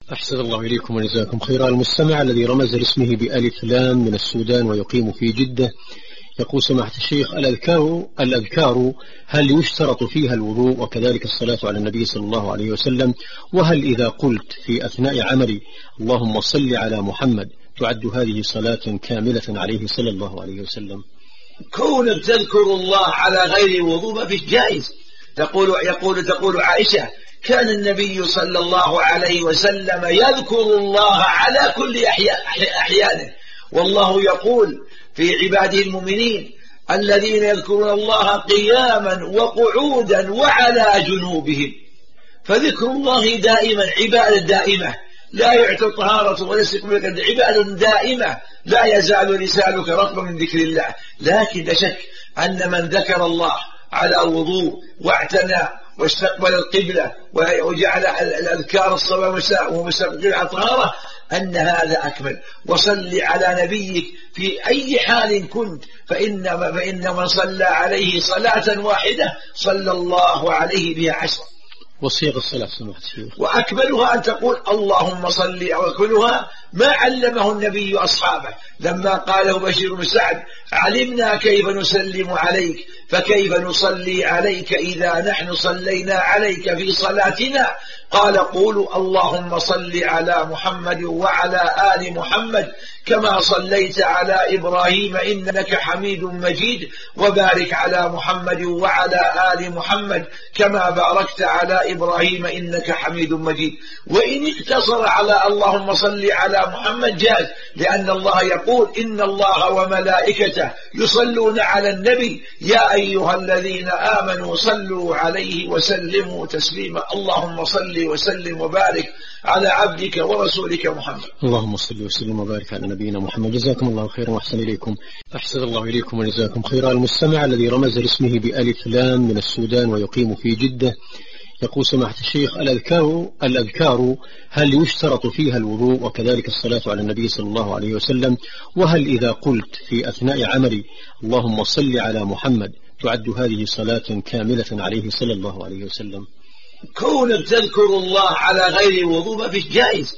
أحسن الله إليكم وجزاكم خيرا. المستمع الذي رمز لاسمه بألف لام من السودان ويقيم في جدة يقول: سماحة الشيخ، الأذكار هل يشترط فيها الوضوء وكذلك الصلاة على النبي صلى الله عليه وسلم؟ وهل إذا قلت في أثناء عملي اللهم صل على محمد تعد هذه صلاة كاملة عليه صلى الله عليه وسلم؟ كونك تذكر الله على غير وضوء ما فيش جائز. تقول عائشة: كان النبي صلى الله عليه وسلم يذكر الله على كل أحيانه، والله يقول في عباده المؤمنين: الذين يذكرون الله قياما وقعودا وعلى جنوبهم. فذكر الله دائما عبادة دائمة لا يعطي طهارة ولا استقبال، عبادة دائمة لا يزال لسانك رطبا من ذكر الله. لكن لا شك أن من ذكر الله على الوضوء واعتنى واستقبل القبلة وجعل الأذكار الصباح والمساء ومستقبل على طهارة أن هذا أكمل. وصل على نبيك في أي حال كنت، فإن من صلى عليه صلاة واحدة صلى الله عليه بها 10. وصيغ الصلاة سمحت الشيخ. وأكملها أن تقول اللهم صل، وأكملها ما علمه النبي أصحابه لما قاله بشير بن سعد: علمنا كيف نسلم عليك فكيف نصلي عليك إذا نحن صلينا عليك في صلاتنا؟ قال: قولوا اللهم صل على محمد وعلى آل محمد كما صليت على إبراهيم إنك حميد مجيد، وبارك على محمد وعلى آل محمد كما باركت على إبراهيم إنك حميد مجيد. وإن اقتصر على اللهم صل على محمد جاز، لأن الله يقول: إن الله وملائكته يصلون على النبي يا أيها الذين آمنوا صلوا عليه وسلموا تسليما. اللهم صل وسلم وبارك على عبدك ورسولك محمد. اللهم صل وسلم وبارك على نبينا محمد. جزاكم الله خيرا وأحسن إليكم. أحسن الله إليكم وجزاكم خيرا. المستمع الذي رمز لاسمه بألف لام من السودان ويقيم في جدة يقول: سماحة الشيخ، الأذكار هل يشترط فيها الوضوء وكذلك الصلاة على النبي صلى الله عليه وسلم؟ وهل إذا قلت في أثناء عملي اللهم صل على محمد تعد هذه صلاة كاملة عليه صلى الله عليه وسلم؟ كونك تذكر الله على غير وضوء ما فيش جائز.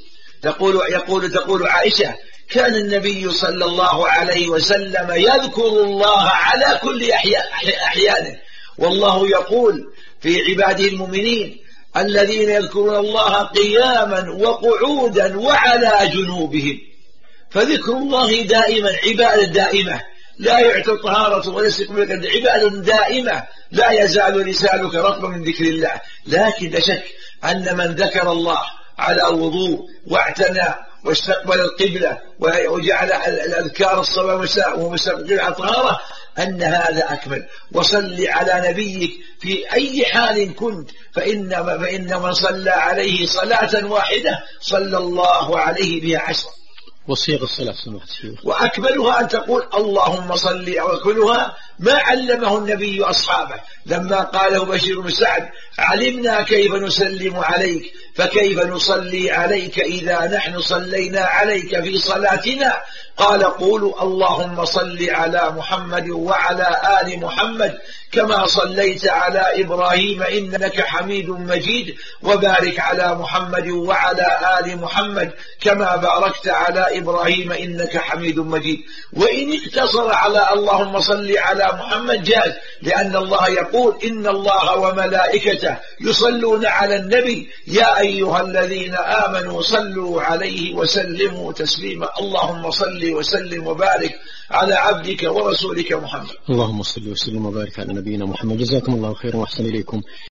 تقول عائشة: كان النبي صلى الله عليه وسلم يذكر الله على كل أحيانه، والله يقول في عباده المؤمنين: الذين يذكرون الله قياما وقعودا وعلى جنوبهم. فذكر الله دائما عبادة دائمة لا يعطي طهارة ولا استقبال، عبادة دائمة لا يزال لسانك رطبا من ذكر الله. لكن لا شك أن من ذكر الله على الوضوء واعتنى واستقبل القبلة وجعل الأذكار الصباح والمساء ومستقبل على طهارة أن هذا أكمل. وصل على نبيك في أي حال كنت، فإن من صلى عليه صلاة واحدة صلى الله عليه بها 10. وصيغ الصلاة سمحت الشيخ. وأكملها أن تقول اللهم صل، وأكملها ما علمه النبي أصحابه لما قاله بشير بن سعد: علمنا كيف نسلم عليك فكيف نصلي عليك إذا نحن صلينا عليك في صلاتنا؟ قال: قولوا اللهم صل على محمد وعلى آل محمد كما صليت على إبراهيم إنك حميد مجيد، وبارك على محمد وعلى آل محمد كما باركت على إبراهيم إنك حميد مجيد. وإن اقتصر على اللهم صل على محمد جاز، لأن الله يقول: إن الله وملائكته يصلون على النبي يا أيها الذين آمنوا صلوا عليه وسلموا تسليما. اللهم صل وسلم وبارك على عبدك ورسولك محمد. اللهم صل وسلم وبارك على نبينا محمد. جزاكم الله خيرا وأحسن إليكم.